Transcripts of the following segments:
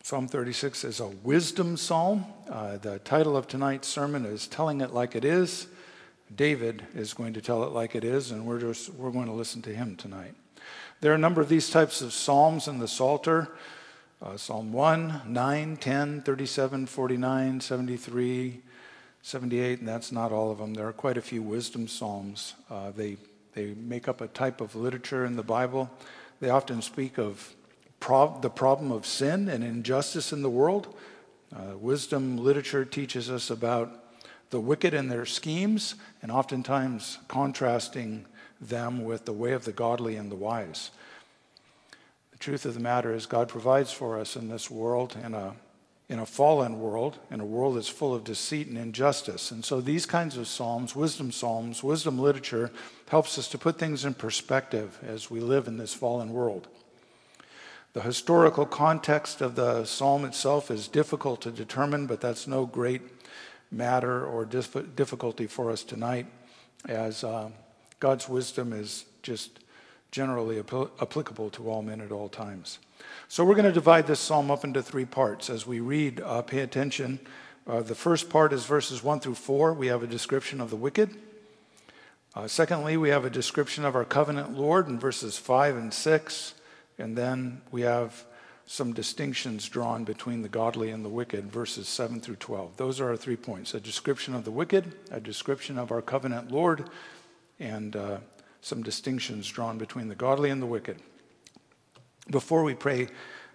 Psalm 36 is a wisdom psalm. The title of tonight's sermon is Telling It Like It Is. David is going to tell it like it is, and we're going to listen to him tonight. There are a number of these types of psalms in the Psalter. Psalm 1, 9, 10, 37, 49, 73, 78, and that's not all of them. There are quite a few wisdom psalms. They make up a type of literature in the Bible. They often speak of the problem of sin and injustice in the world. Wisdom literature teaches us about the wicked and their schemes, and oftentimes contrasting them with the way of the godly and the wise. The truth of the matter is God provides for us in this world, in a fallen world, in a world that's full of deceit and injustice. And so these kinds of psalms, wisdom literature, helps us to put things in perspective as we live in this fallen world. The historical context of the psalm itself is difficult to determine, but that's no great matter or difficulty for us tonight, as God's wisdom is just generally applicable to all men at all times. So we're going to divide this psalm up into three parts. As we read, pay attention. The first part is verses 1 through 4. We have a description of the wicked. Secondly, we have a description of our covenant Lord in verses 5 and 6. And then we have some distinctions drawn between the godly and the wicked, verses 7 through 12. Those are our 3 points: a description of the wicked, a description of our covenant Lord, and some distinctions drawn between the godly and the wicked. Before we read,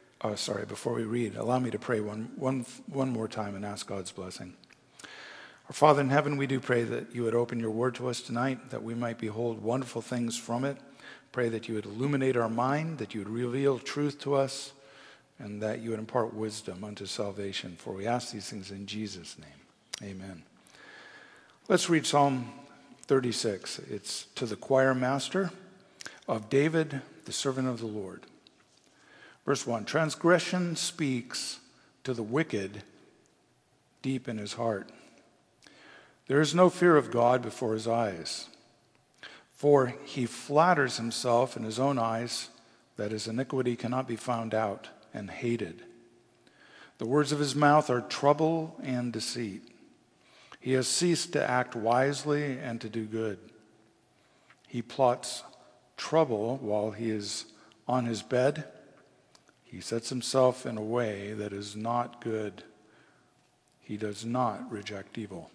allow me to pray one more time and ask God's blessing. Our Father in heaven, we do pray that you would open your word to us tonight, that we might behold wonderful things from it. Pray that you would illuminate our mind, that you would reveal truth to us, and that you would impart wisdom unto salvation. For we ask these things in Jesus' name. Amen. Let's read Psalm 36. It's to the choir master of David, the servant of the Lord. Verse 1, transgression speaks to the wicked deep in his heart. There is no fear of God before his eyes. For he flatters himself in his own eyes that his iniquity cannot be found out and hated. The words of his mouth are trouble and deceit. He has ceased to act wisely and to do good. He plots trouble while he is on his bed. He sets himself in a way that is not good. He does not reject evil.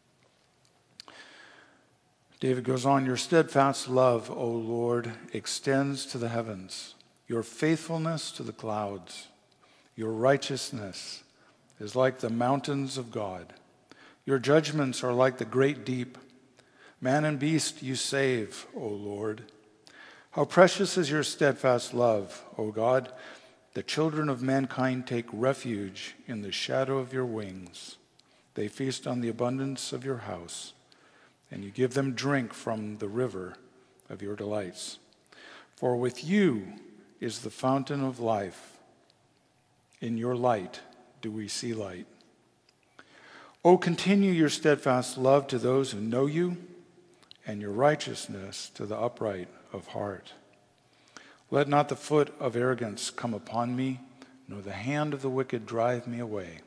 David goes on, your steadfast love, O Lord, extends to the heavens, your faithfulness to the clouds. Your righteousness is like the mountains of God. Your judgments are like the great deep. Man and beast you save, O Lord. How precious is your steadfast love, O God. The children of mankind take refuge in the shadow of your wings. They feast on the abundance of your house, and you give them drink from the river of your delights. For with you is the fountain of life. In your light do we see light. Oh, continue your steadfast love to those who know you, and your righteousness to the upright of heart. Let not the foot of arrogance come upon me, nor the hand of the wicked drive me away.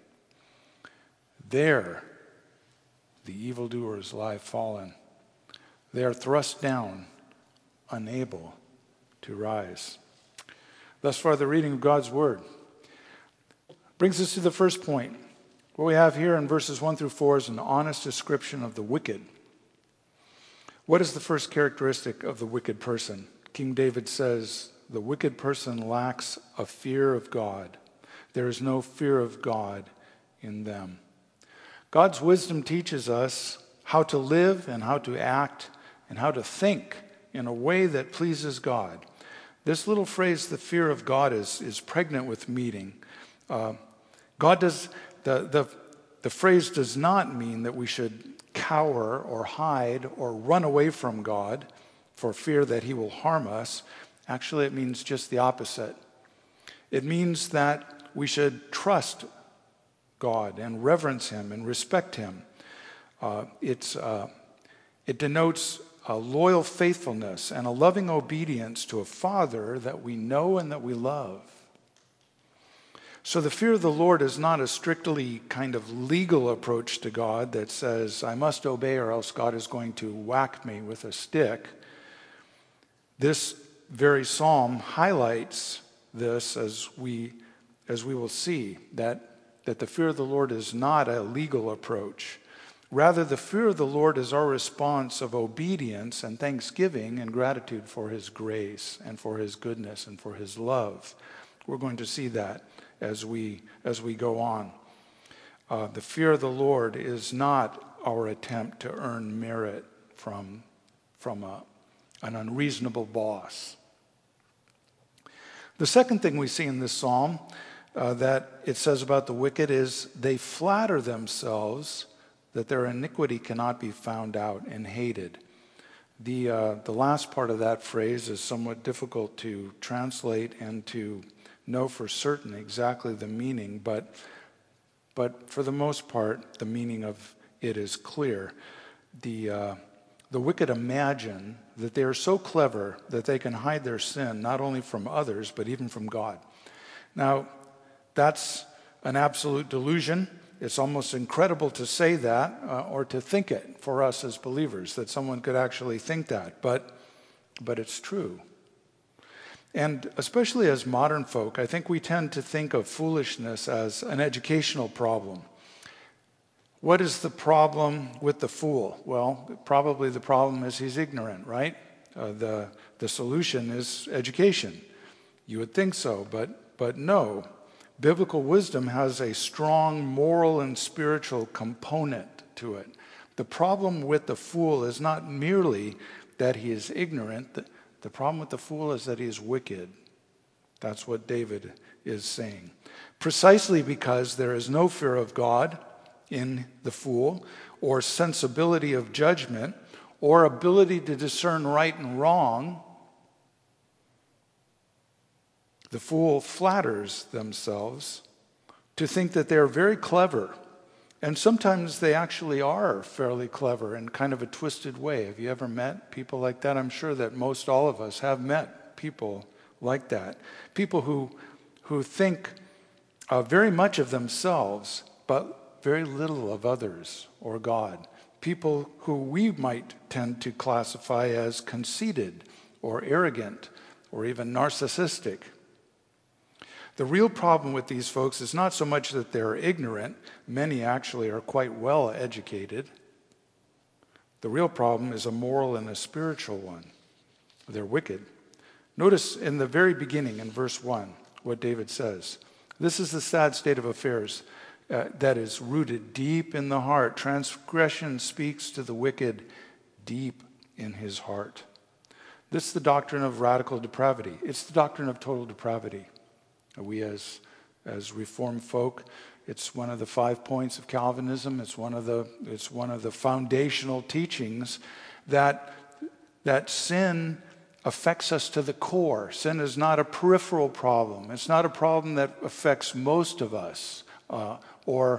There the evildoers lie fallen. They are thrust down, unable to rise. Thus far, the reading of God's word brings us to the first point. What we have here in verses 1 through 4 is an honest description of the wicked. What is the first characteristic of the wicked person? King David says, the wicked person lacks a fear of God. There is no fear of God in them. God's wisdom teaches us how to live and how to act and how to think in a way that pleases God. This little phrase, the fear of God, is pregnant with meaning. The phrase does not mean that we should cower or hide or run away from God for fear that he will harm us. Actually, it means just the opposite. It means that we should trust God and reverence him and respect him. It denotes a loyal faithfulness and a loving obedience to a Father that we know and that we love. So the fear of the Lord is not a strictly kind of legal approach to God that says, I must obey or else God is going to whack me with a stick. This very psalm highlights this as we will see, that the fear of the Lord is not a legal approach. Rather, the fear of the Lord is our response of obedience and thanksgiving and gratitude for his grace and for his goodness and for his love. We're going to see that as we go on. The fear of the Lord is not our attempt to earn merit from an unreasonable boss. The second thing we see in this psalm that it says about the wicked is they flatter themselves that their iniquity cannot be found out and hated. The last part of that phrase is somewhat difficult to translate and to know for certain exactly the meaning, but for the most part, the meaning of it is clear. The wicked imagine that they are so clever that they can hide their sin not only from others, but even from God. Now, that's an absolute delusion. It's almost incredible to say that or to think it for us as believers, that someone could actually think that, but it's true. And especially as modern folk, I think we tend to think of foolishness as an educational problem. What is the problem with the fool? Well, probably the problem is he's ignorant, right? The solution is education. You would think so, but no. Biblical wisdom has a strong moral and spiritual component to it. The problem with the fool is not merely that he is ignorant. The problem with the fool is that he is wicked. That's what David is saying. Precisely because there is no fear of God in the fool, or sensibility of judgment, or ability to discern right and wrong, the fool flatters themselves to think that they're very clever. And sometimes they actually are fairly clever in kind of a twisted way. Have you ever met people like that? I'm sure that most all of us have met people like that. People who think very much of themselves, but very little of others or God. People who we might tend to classify as conceited or arrogant or even narcissistic. The real problem with these folks is not so much that they're ignorant. Many actually are quite well educated. The real problem is a moral and a spiritual one. They're wicked. Notice in the very beginning, in verse 1, what David says. This is the sad state of affairs that is rooted deep in the heart. Transgression speaks to the wicked deep in his heart. This is the doctrine of radical depravity. It's the doctrine of total depravity. We as Reformed folk, it's one of the 5 points of Calvinism. It's one of the foundational teachings that sin affects us to the core. Sin is not a peripheral problem. It's not a problem that affects most of us or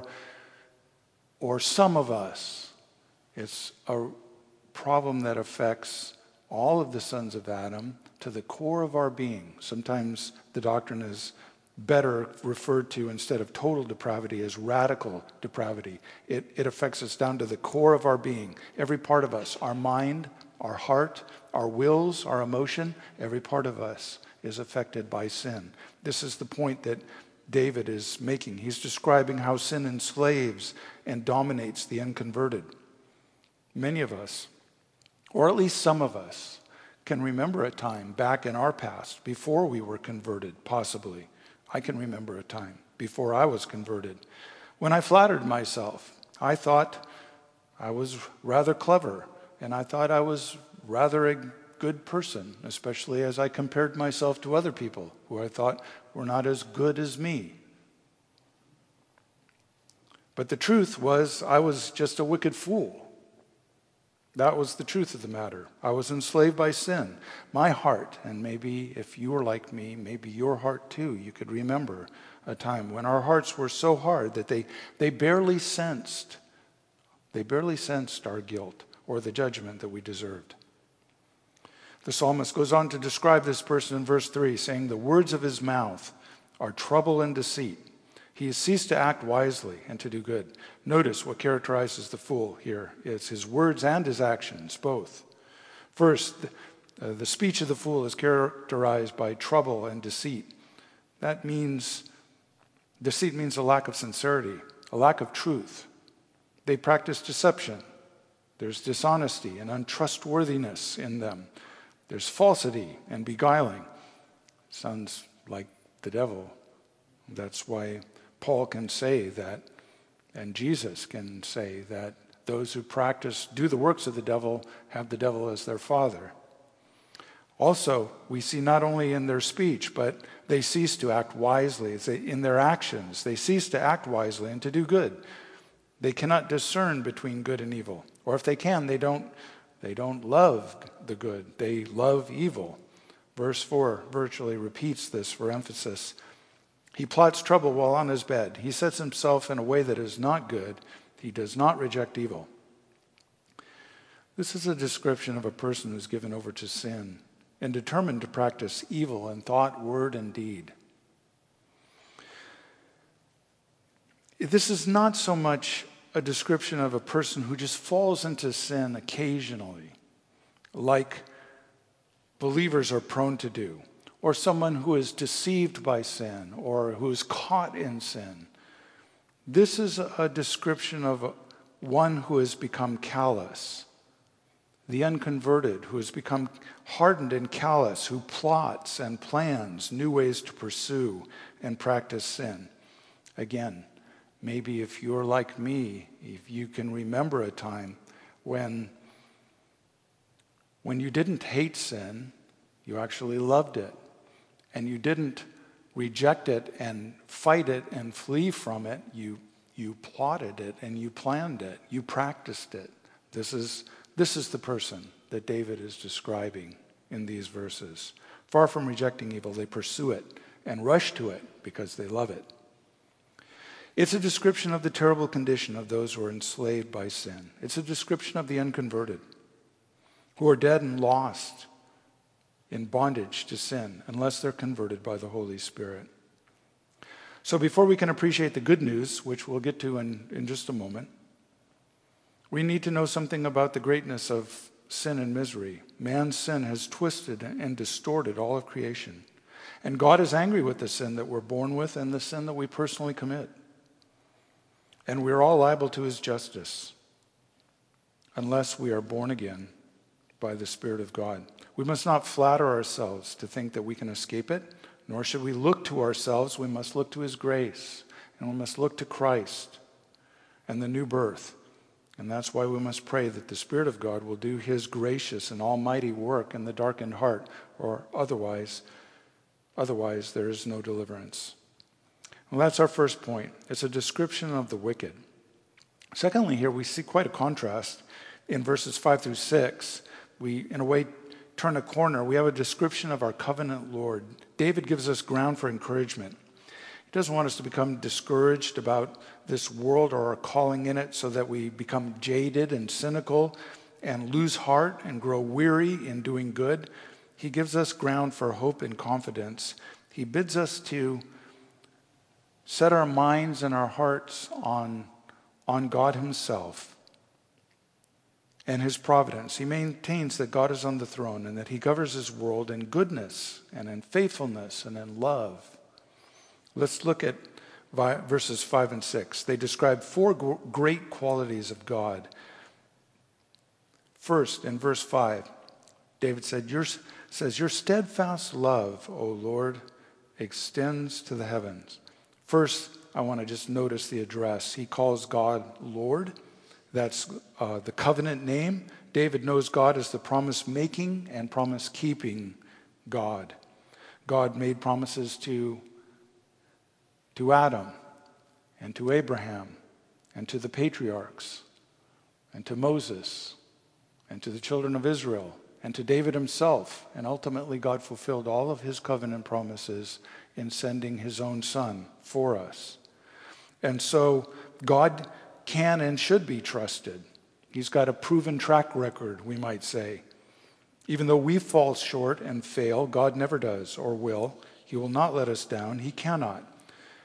some of us. It's a problem that affects all of the sons of Adam to the core of our being. Sometimes the doctrine is better referred to, instead of total depravity, as radical depravity. It affects us down to the core of our being. Every part of us, our mind, our heart, our wills, our emotion, every part of us is affected by sin. This is the point that David is making. He's describing how sin enslaves and dominates the unconverted. Many of us, or at least some of us, can remember a time back in our past, before we were converted, possibly. I can remember a time before I was converted when I flattered myself. I thought I was rather clever, and I thought I was rather a good person, especially as I compared myself to other people who I thought were not as good as me. But the truth was, I was just a wicked fool. That was the truth of the matter. I was enslaved by sin. My heart, and maybe if you were like me, maybe your heart too, you could remember a time when our hearts were so hard that they barely sensed our guilt or the judgment that we deserved. The psalmist goes on to describe this person in verse 3, saying, the words of his mouth are trouble and deceit. He has ceased to act wisely and to do good. Notice what characterizes the fool here. It's his words and his actions, both. First, the speech of the fool is characterized by trouble and deceit. Deceit means a lack of sincerity, a lack of truth. They practice deception. There's dishonesty and untrustworthiness in them. There's falsity and beguiling. Sounds like the devil. That's why Paul can say that, and Jesus can say that those who do the works of the devil, have the devil as their father. Also, we see not only in their speech, but they cease to act wisely. In their actions, they cease to act wisely and to do good. They cannot discern between good and evil. Or if they can, they don't love the good. They love evil. Verse 4 virtually repeats this for emphasis. He plots trouble while on his bed. He sets himself in a way that is not good. He does not reject evil. This is a description of a person who's given over to sin and determined to practice evil in thought, word, and deed. This is not so much a description of a person who just falls into sin occasionally, like believers are prone to do, or someone who is deceived by sin or who is caught in sin. This is a description of one who has become callous, the unconverted, who has become hardened and callous, who plots and plans new ways to pursue and practice sin. Again, maybe if you're like me, if you can remember a time when you didn't hate sin, you actually loved it. And you didn't reject it and fight it and flee from it. You plotted it and you planned it. You practiced it. This is the person that David is describing in these verses. Far from rejecting evil, they pursue it and rush to it because they love it. It's a description of the terrible condition of those who are enslaved by sin. It's a description of the unconverted, who are dead and lost in bondage to sin unless they're converted by the Holy Spirit. So before we can appreciate the good news, which we'll get to in just a moment, we need to know something about the greatness of sin and misery. Man's sin has twisted and distorted all of creation. And God is angry with the sin that we're born with and the sin that we personally commit. And we're all liable to his justice unless we are born again by the Spirit of God. We must not flatter ourselves to think that we can escape it, nor should we look to ourselves. We must look to his grace, and we must look to Christ and the new birth. And that's why we must pray that the Spirit of God will do his gracious and almighty work in the darkened heart, or otherwise there is no deliverance. Well, that's our first point. It's a description of the wicked. Secondly, here we see quite a contrast in verses 5 through 6. We, in a way, turn a corner. We have a description of our covenant Lord. David gives us ground for encouragement. He doesn't want us to become discouraged about this world or our calling in it so that we become jaded and cynical and lose heart and grow weary in doing good. He gives us ground for hope and confidence. He bids us to set our minds and our hearts on God himself and his providence. He maintains that God is on the throne and that he governs his world in goodness and in faithfulness and in love. Let's look at verses 5 and 6. They describe four great qualities of God. First, in verse 5, David says, your steadfast love, O Lord, extends to the heavens. First, I want to just notice the address. He calls God Lord. That's the covenant name. David knows God as the promise-making and promise-keeping God. God made promises to Adam and to Abraham and to the patriarchs and to Moses and to the children of Israel and to David himself. And ultimately, God fulfilled all of his covenant promises in sending his own son for us. And so God can and should be trusted. He's got a proven track record, we might say. Even though we fall short and fail, God never does or will. He will not let us down. He cannot.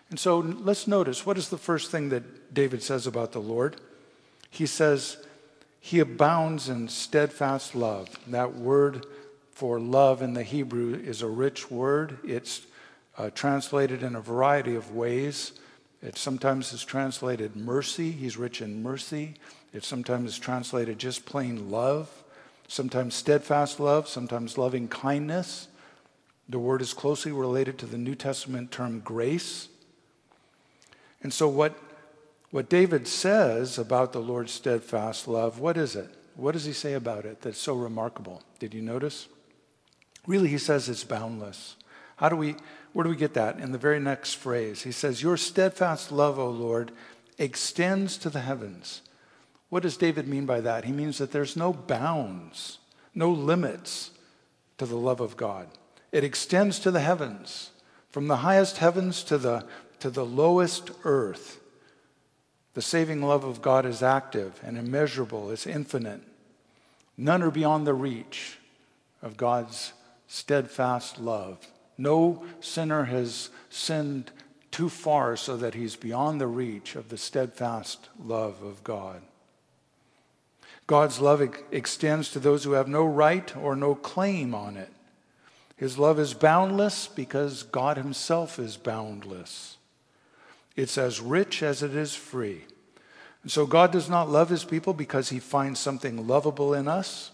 And so let's notice, what is the first thing that David says about the Lord? He says, he abounds in steadfast love. That word for love in the Hebrew is a rich word. It's translated in a variety of ways. It sometimes is translated mercy. He's rich in mercy. It sometimes is translated just plain love. Sometimes steadfast love. Sometimes loving kindness. The word is closely related to the New Testament term grace. And so what David says about the Lord's steadfast love, what is it? What does he say about it that's so remarkable? Did you notice? Really, he says it's boundless. Where do we get that? In the very next phrase, he says, your steadfast love, O Lord, extends to the heavens. What does David mean by that? He means that there's no bounds, no limits to the love of God. It extends to the heavens, from the highest heavens to the lowest earth. The saving love of God is active and immeasurable. It's infinite. None are beyond the reach of God's steadfast love. No sinner has sinned too far so that he's beyond the reach of the steadfast love of God. God's love extends to those who have no right or no claim on it. His love is boundless because God himself is boundless. It's as rich as it is free. And so God does not love his people because he finds something lovable in us.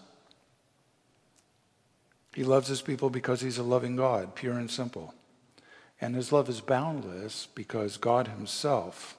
He loves his people because he's a loving God, pure and simple. And his love is boundless because God himself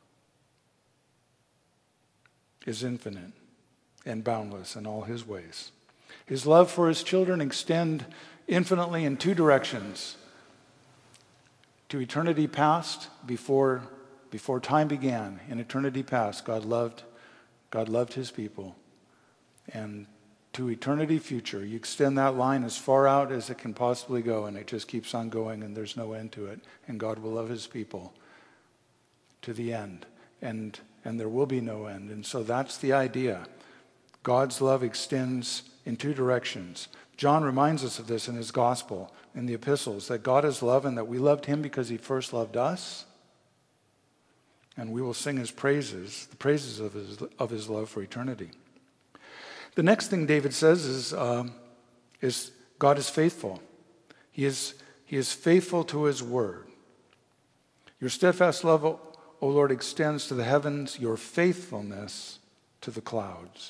is infinite and boundless in all his ways. His love for his children extends infinitely in two directions. To eternity past, before time began, in eternity past, God loved his people. And to eternity future, you extend that line as far out as it can possibly go, and it just keeps on going, and there's no end to it. And God will love his people to the end. And there will be no end. And so that's the idea. God's love extends in two directions. John reminds us of this in his gospel, in the epistles, that God is love and that we loved him because he first loved us. And we will sing his praises, the praises of his love for eternity. The next thing David says is God is faithful. He is faithful to his word. Your steadfast love, O Lord, extends to the heavens, your faithfulness to the clouds.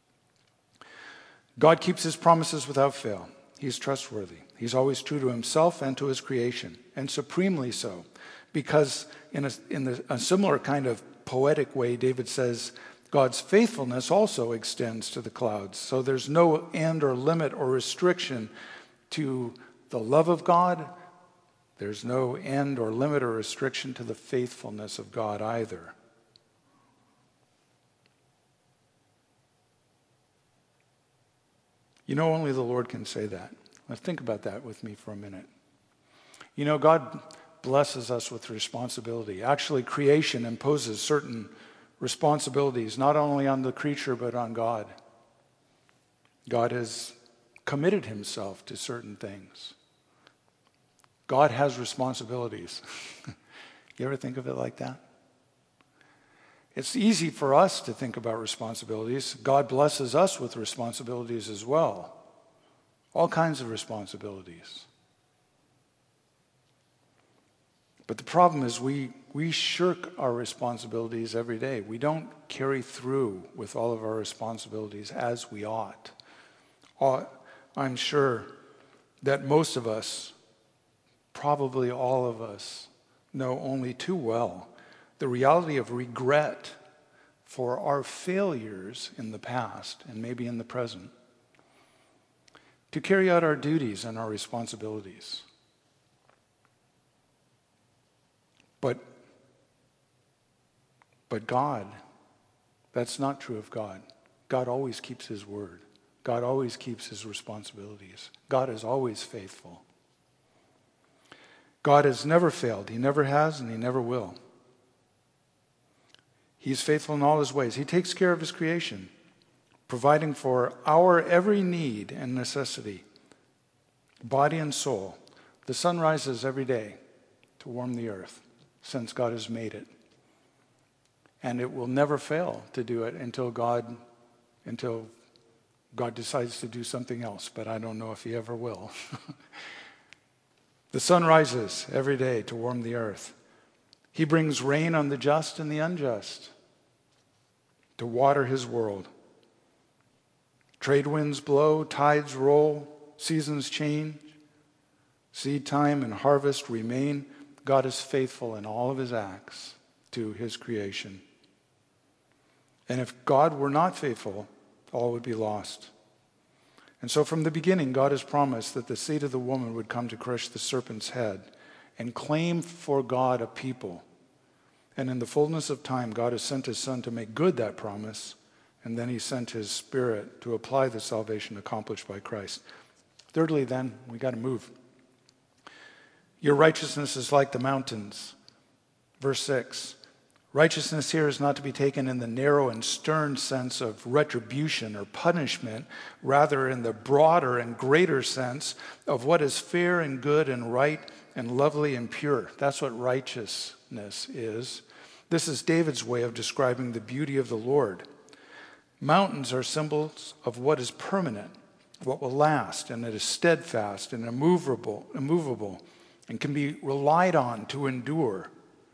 God keeps his promises without fail. He is trustworthy. He's always true to himself and to his creation, and supremely so. Because in a similar kind of poetic way, David says, God's faithfulness also extends to the clouds. So there's no end or limit or restriction to the love of God. There's no end or limit or restriction to the faithfulness of God either. You know, only the Lord can say that. Now think about that with me for a minute. You know, God blesses us with responsibility. Actually, creation imposes certain responsibilities, not only on the creature, but on God. God has committed himself to certain things. God has responsibilities. You ever think of it like that? It's easy for us to think about responsibilities. God blesses us with responsibilities as well. All kinds of responsibilities. But the problem is we shirk our responsibilities every day. We don't carry through with all of our responsibilities as we ought. I'm sure that most of us, probably all of us, know only too well the reality of regret for our failures in the past and maybe in the present to carry out our duties and our responsibilities. But God, that's not true of God. God always keeps his word. God always keeps his responsibilities. God is always faithful. God has never failed. He never has and he never will. He's faithful in all his ways. He takes care of his creation, providing for our every need and necessity, body and soul. The sun rises every day to warm the earth. since God has made it. And it will never fail to do it until God decides to do something else, but I don't know if he ever will. The sun rises every day to warm the earth. He brings rain on the just and the unjust to water his world. Trade winds blow, tides roll, seasons change, seed time and harvest remain. God is faithful in all of his acts to his creation. And if God were not faithful, all would be lost. And so from the beginning, God has promised that the seed of the woman would come to crush the serpent's head and claim for God a people. And in the fullness of time, God has sent his Son to make good that promise, and then he sent his Spirit to apply the salvation accomplished by Christ. Thirdly, then, we got to move. Your righteousness is like the mountains. Verse 6. Righteousness here is not to be taken in the narrow and stern sense of retribution or punishment, rather in the broader and greater sense of what is fair and good and right and lovely and pure. That's what righteousness is. This is David's way of describing the beauty of the Lord. Mountains are symbols of what is permanent, what will last, and it is steadfast and immovable, and can be relied on to endure.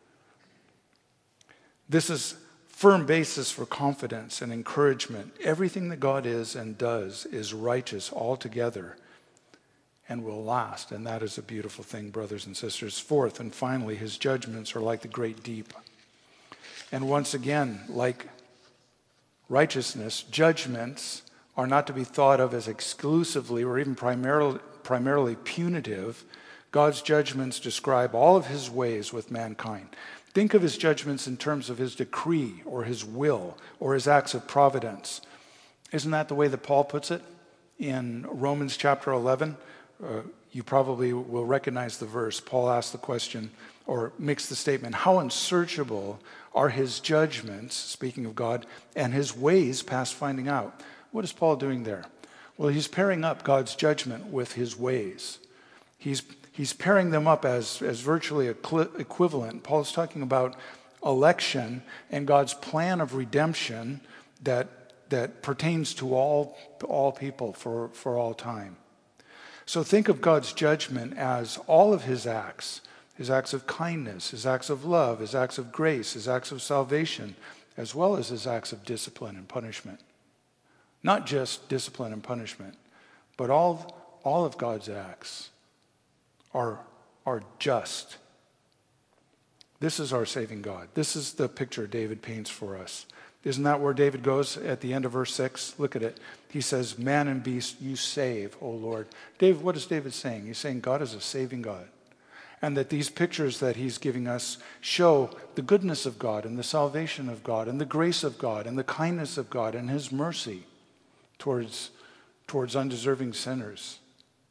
This is firm basis for confidence and encouragement. Everything that God is and does is righteous altogether and will last. And that is a beautiful thing, brothers and sisters. Fourth and finally, his judgments are like the great deep. And once again, like righteousness, judgments are not to be thought of as exclusively or even primarily punitive. God's judgments describe all of his ways with mankind. Think of his judgments in terms of his decree or his will or his acts of providence. Isn't that the way that Paul puts it in Romans chapter 11? You probably will recognize the verse. Paul asks the question or makes the statement, how unsearchable are his judgments, speaking of God, and his ways past finding out. What is Paul doing there? Well, he's pairing up God's judgment with his ways. He's pairing them up as virtually equivalent. Paul's talking about election and God's plan of redemption that pertains to all people for all time. So think of God's judgment as all of his acts of kindness, his acts of love, his acts of grace, his acts of salvation, as well as his acts of discipline and punishment. Not just discipline and punishment, but all of God's acts are just. This is our saving God. This is the picture David paints for us. Isn't that where David goes at the end of verse 6? Look at it. He says, man and beast you save, O Lord. David, what is David saying? He's saying God is a saving God. And that these pictures that he's giving us show the goodness of God and the salvation of God and the grace of God and the kindness of God and his mercy towards undeserving sinners.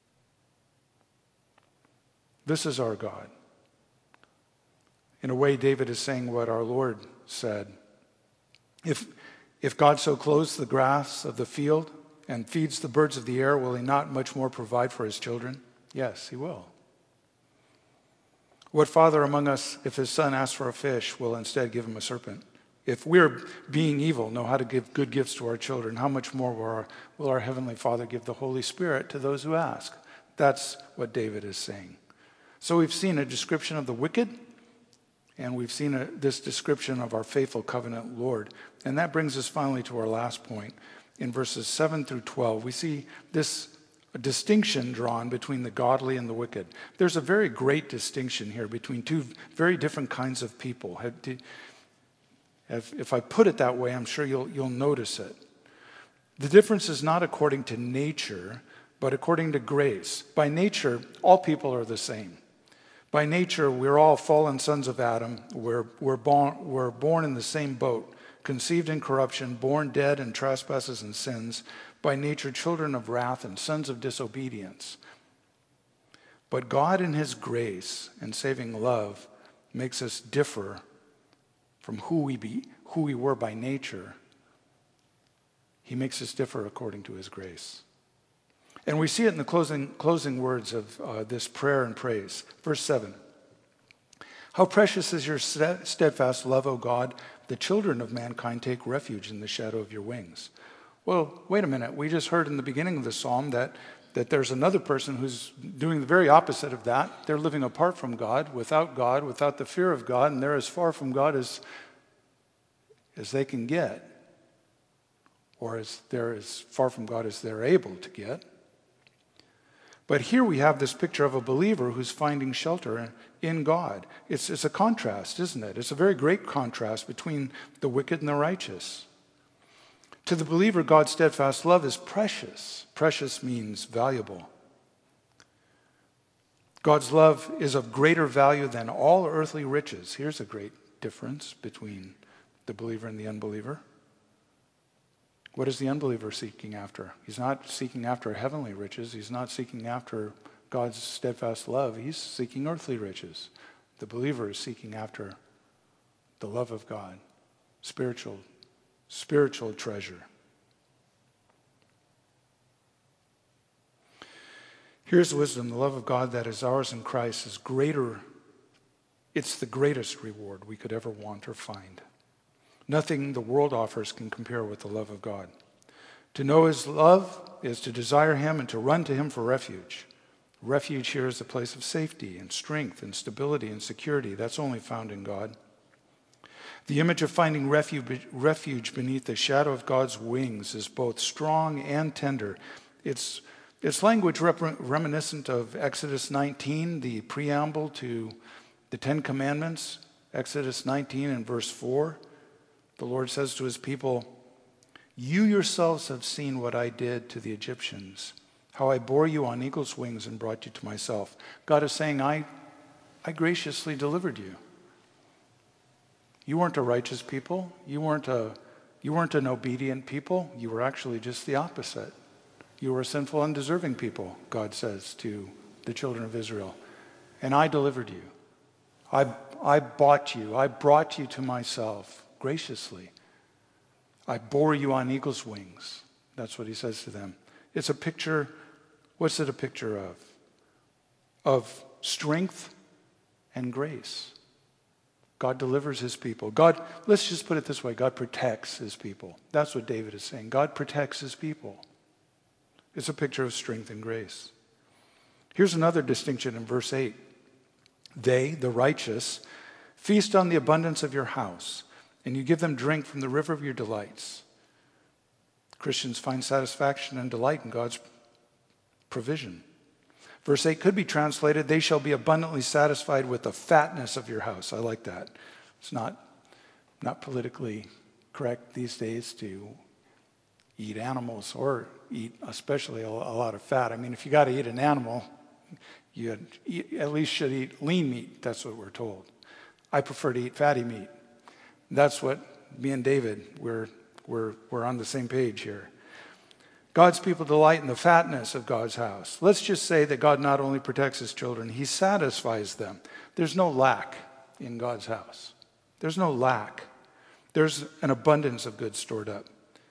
This is our God. In a way, David is saying what our Lord said. If God so clothes the grass of the field and feeds the birds of the air, will he not much more provide for his children? Yes, he will. What father among us, if his son asks for a fish, will instead give him a serpent? If we're being evil, know how to give good gifts to our children, how much more will our Heavenly Father give the Holy Spirit to those who ask? That's what David is saying. So we've seen a description of the wicked, and we've seen this description of our faithful covenant Lord. And that brings us finally to our last point. In verses 7 through 12, we see this distinction drawn between the godly and the wicked. There's a very great distinction here between two very different kinds of people. If I put it that way, I'm sure you'll notice it. The difference is not according to nature, but according to grace. By nature, all people are the same. By nature, we're all fallen sons of Adam. We're born in the same boat, conceived in corruption, born dead in trespasses and sins, by nature children of wrath and sons of disobedience. But God in his grace and saving love makes us differ from who we were by nature. He makes us differ according to his grace. And we see it in the closing words of this prayer and praise. Verse 7. How precious is your steadfast love, O God. The children of mankind take refuge in the shadow of your wings. Well, wait a minute. We just heard in the beginning of the psalm that there's another person who's doing the very opposite of that. They're living apart from God, without the fear of God, and they're as far from God as they can get, or they're as far from God as they're able to get. But here we have this picture of a believer who's finding shelter in God. It's a contrast, isn't it? It's a very great contrast between the wicked and the righteous. To the believer, God's steadfast love is precious. Precious means valuable. God's love is of greater value than all earthly riches. Here's a great difference between the believer and the unbeliever. What is the unbeliever seeking after? He's not seeking after heavenly riches. He's not seeking after God's steadfast love. He's seeking earthly riches. The believer is seeking after the love of God, spiritual treasure. Here's wisdom. The love of God that is ours in Christ is greater. It's the greatest reward we could ever want or find. Nothing the world offers can compare with the love of God. To know his love is to desire him and to run to him for refuge. Refuge here is a place of safety and strength and stability and security. That's only found in God. The image of finding refuge beneath the shadow of God's wings is both strong and tender. It's language reminiscent of Exodus 19, the preamble to the Ten Commandments. Exodus 19 and verse 4. The Lord says to his people, "You yourselves have seen what I did to the Egyptians, how I bore you on eagle's wings and brought you to myself." God is saying, I graciously delivered you. You weren't a righteous people. You weren't an obedient people. You were actually just the opposite. You were a sinful, undeserving people, God says to the children of Israel. And I delivered you. I bought you. I brought you to myself graciously. I bore you on eagle's wings. That's what he says to them. It's a picture. What's it a picture of? Of strength and grace. God delivers his people. God, let's just put it this way, God protects his people. That's what David is saying. God protects his people. It's a picture of strength and grace. Here's another distinction in verse 8. They, the righteous, feast on the abundance of your house, and you give them drink from the river of your delights. Christians find satisfaction and delight in God's provision. Verse 8 could be translated, they shall be abundantly satisfied with the fatness of your house. I like that. It's not politically correct these days to eat animals or eat especially a lot of fat. I mean, if you got to eat an animal, you at least should eat lean meat. That's what we're told. I prefer to eat fatty meat. That's what me and David, we're on the same page here. God's people delight in the fatness of God's house. Let's just say that God not only protects his children, he satisfies them. There's no lack in God's house. There's no lack. There's an abundance of goods stored up.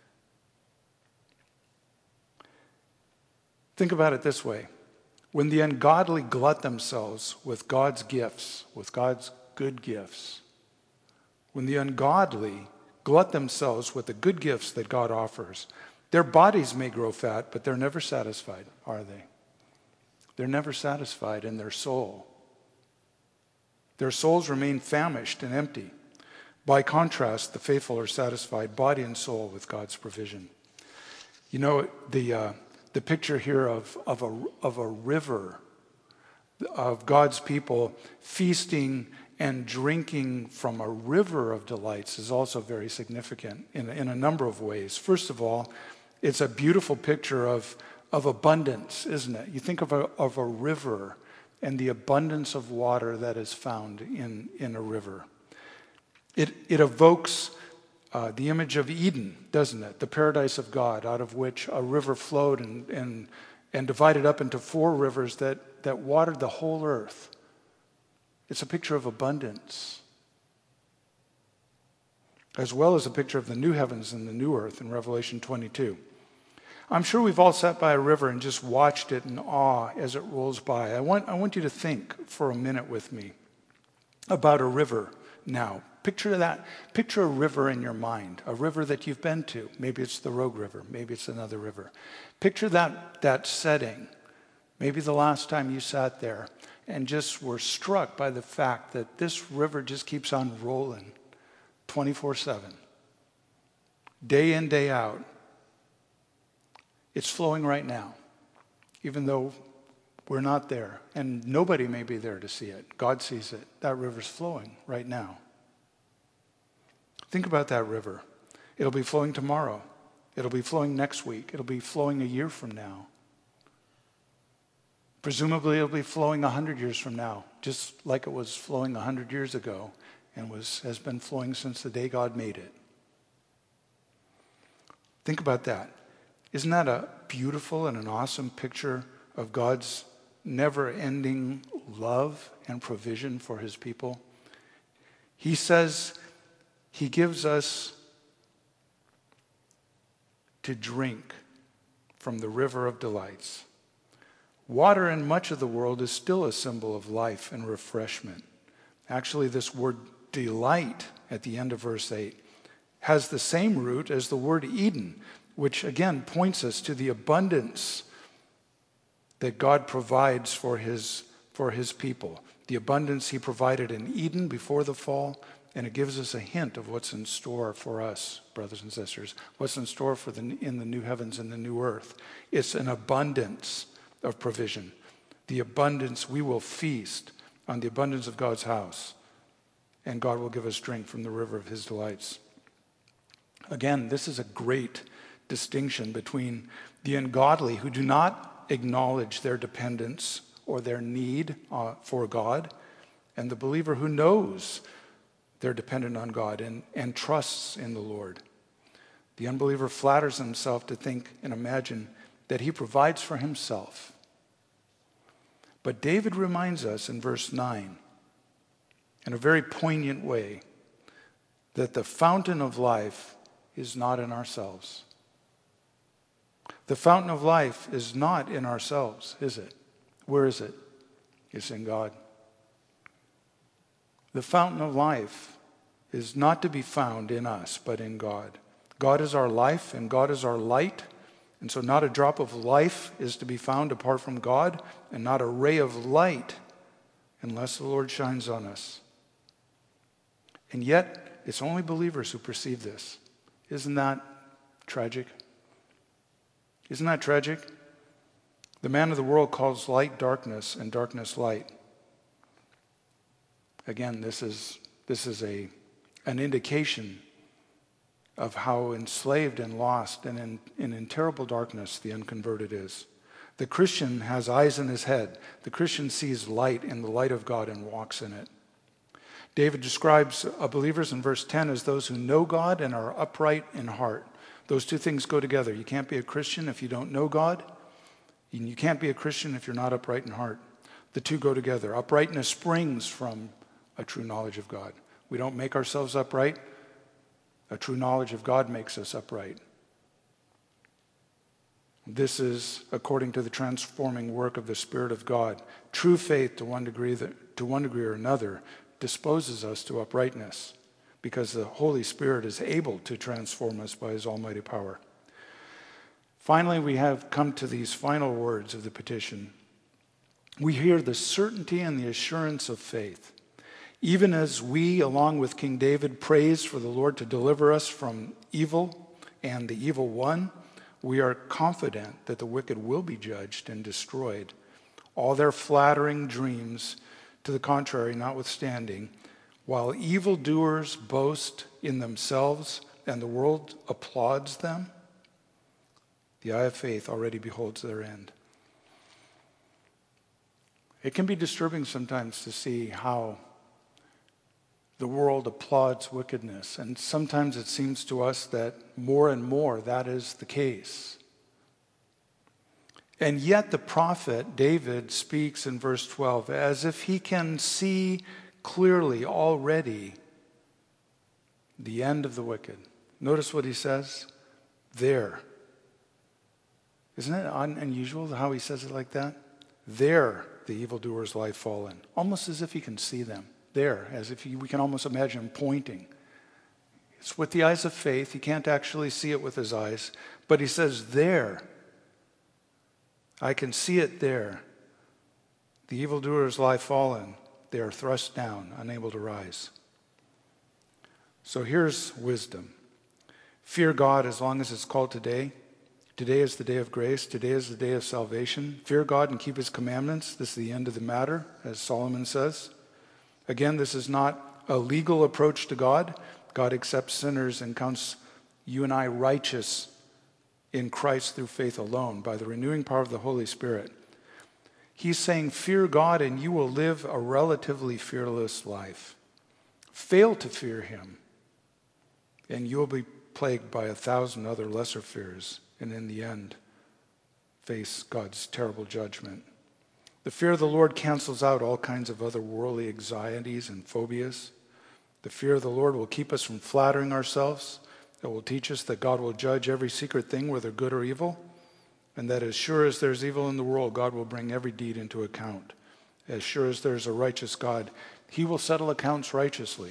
Think about it this way. When the ungodly glut themselves with God's gifts, with God's good gifts, when the ungodly glut themselves with the good gifts that God offers, their bodies may grow fat, but they're never satisfied, are they? They're never satisfied in their soul. Their souls remain famished and empty. By contrast, the faithful are satisfied, body and soul, with God's provision. You know, the picture here of a river, of God's people feasting and drinking from a river of delights is also very significant in a number of ways. First of all, it's a beautiful picture of abundance, isn't it? You think of a river and the abundance of water that is found in a river. It evokes the image of Eden, doesn't it? The paradise of God, out of which a river flowed and divided up into 4 rivers that watered the whole earth. It's a picture of abundance, as well as a picture of the new heavens and the new earth in Revelation 22. I'm sure we've all sat by a river and just watched it in awe as it rolls by. I want you to think for a minute with me. about a river now. Picture that. Picture a river in your mind, a river that you've been to. Maybe it's the Rogue River. Maybe it's another river. Picture that setting. Maybe the last time you sat there and just were struck by the fact that this river just keeps on rolling 24/7. Day in, day out. It's flowing right now, even though we're not there. And nobody may be there to see it. God sees it. That river's flowing right now. Think about that river. It'll be flowing tomorrow. It'll be flowing next week. It'll be flowing a year from now. Presumably it'll be flowing 100 years from now, just like it was flowing 100 years ago and has been flowing since the day God made it. Think about that. Isn't that a beautiful and an awesome picture of God's never-ending love and provision for his people? He says he gives us to drink from the river of delights. Water in much of the world is still a symbol of life and refreshment. Actually, this word delight at the end of verse 8 has the same root as the word Eden, which again points us to the abundance that God provides for his people. The abundance he provided in Eden before the fall, and it gives us a hint of what's in store for us, brothers and sisters, what's in store in the new heavens and the new earth. It's an abundance of provision. The abundance, we will feast on the abundance of God's house, and God will give us drink from the river of his delights. Again, this is a great distinction between the ungodly who do not acknowledge their dependence or their need for God, and the believer who knows they're dependent on God and trusts in the Lord. The unbeliever flatters himself to think and imagine that he provides for himself. But David reminds us in verse 9, in a very poignant way, that the fountain of life is not in ourselves. The fountain of life is not in ourselves, is it? Where is it? It's in God. The fountain of life is not to be found in us, but in God. God is our life and God is our light. And so not a drop of life is to be found apart from God, and not a ray of light unless the Lord shines on us. And yet, it's only believers who perceive this. Isn't that tragic? Isn't that tragic? The man of the world calls light darkness and darkness light. Again, this is an indication of how enslaved and lost and in terrible darkness the unconverted is. The Christian has eyes in his head. The Christian sees light in the light of God and walks in it. David describes believers in verse 10 as those who know God and are upright in heart. Those two things go together. You can't be a Christian if you don't know God, and you can't be a Christian if you're not upright in heart. The two go together. Uprightness springs from a true knowledge of God. We don't make ourselves upright. A true knowledge of God makes us upright. This is according to the transforming work of the Spirit of God. True faith, to one degree or another, disposes us to uprightness, because the Holy Spirit is able to transform us by his almighty power. Finally, we have come to these final words of the petition. We hear the certainty and the assurance of faith. Even as we, along with King David, praise for the Lord to deliver us from evil and the evil one, we are confident that the wicked will be judged and destroyed. All their flattering dreams, to the contrary, notwithstanding, while evildoers boast in themselves and the world applauds them, the eye of faith already beholds their end. It can be disturbing sometimes to see how the world applauds wickedness, and sometimes it seems to us that more and more that is the case. And yet the prophet David speaks in verse 12 as if he can see clearly already the end of the wicked. Notice what he says, there. Isn't it unusual how he says it like that? There the evildoers lie fallen, almost as if he can see them. there, as if we can almost imagine him pointing. It's with the eyes of faith. He can't actually see it with his eyes, but he says, there. I can see it there. The evildoers lie fallen. They are thrust down, unable to rise. So here's wisdom. Fear God as long as it's called today. Today is the day of grace. Today is the day of salvation. Fear God and keep his commandments. This is the end of the matter, as Solomon says. Again, this is not a legal approach to God. God accepts sinners and counts you and I righteous in Christ through faith alone, by the renewing power of the Holy Spirit. He's saying, fear God and you will live a relatively fearless life. Fail to fear him, and you will be plagued by 1,000 other lesser fears, and in the end, face God's terrible judgment. The fear of the Lord cancels out all kinds of other worldly anxieties and phobias. The fear of the Lord will keep us from flattering ourselves. It will teach us that God will judge every secret thing, whether good or evil, and that as sure as there's evil in the world, God will bring every deed into account. As sure as there's a righteous God, he will settle accounts righteously.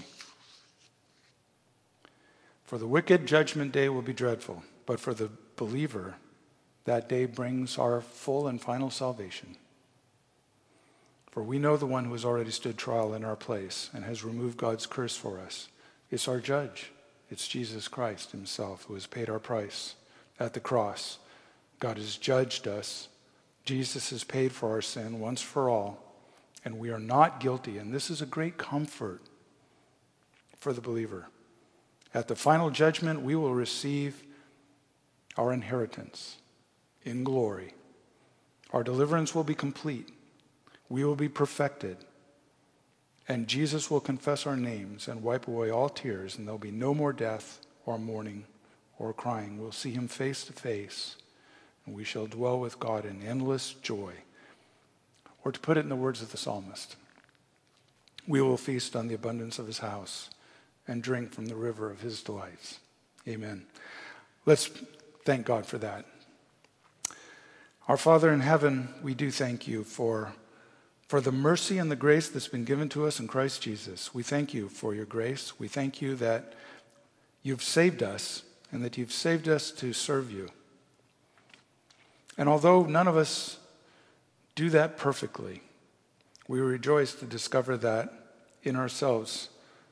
For the wicked, judgment day will be dreadful, but for the believer, that day brings our full and final salvation. For we know the one who has already stood trial in our place and has removed God's curse for us. It's our judge. It's Jesus Christ himself who has paid our price at the cross. God has judged us. Jesus has paid for our sin once for all, and we are not guilty. And this is a great comfort for the believer. At the final judgment, we will receive our inheritance in glory. Our deliverance will be complete. We will be perfected. And Jesus will confess our names and wipe away all tears, and there'll be no more death or mourning or crying. We'll see him face to face, and we shall dwell with God in endless joy. Or to put it in the words of the psalmist, we will feast on the abundance of his house and drink from the river of his delights. Amen. Let's thank God for that. Our Father in heaven, we do thank you for the mercy and the grace that's been given to us in Christ Jesus. We thank you for your grace. We thank you that you've saved us and that you've saved us to serve you. And although none of us do that perfectly, we rejoice to discover that in ourselves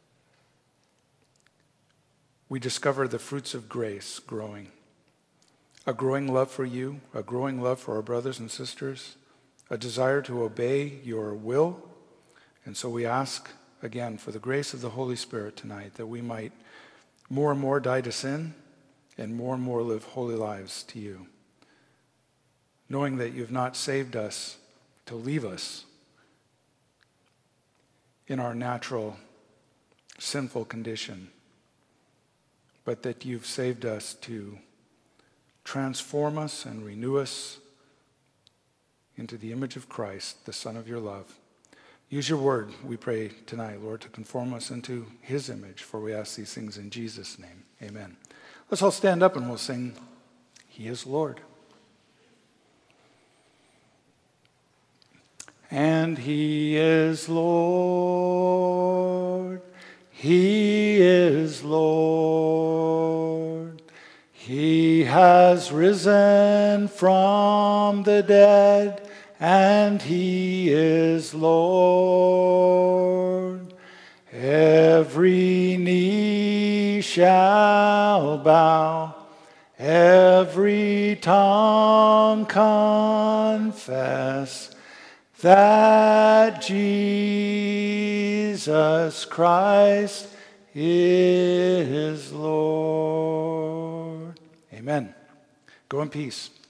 we discover the fruits of grace growing. A growing love for you, a growing love for our brothers and sisters, a desire to obey your will. And so we ask again for the grace of the Holy Spirit tonight, that we might more and more die to sin and more live holy lives to you, knowing that you've not saved us to leave us in our natural sinful condition, but that you've saved us to transform us and renew us into the image of Christ, the Son of your love. Use your word, we pray tonight, Lord, to conform us into his image, for we ask these things in Jesus' name. Amen. Let's all stand up and we'll sing, He is Lord. And he is Lord. He is Lord. He has risen from the dead, and he is Lord. Every knee shall bow, every tongue confess that Jesus Christ is Lord. Amen. Go in peace.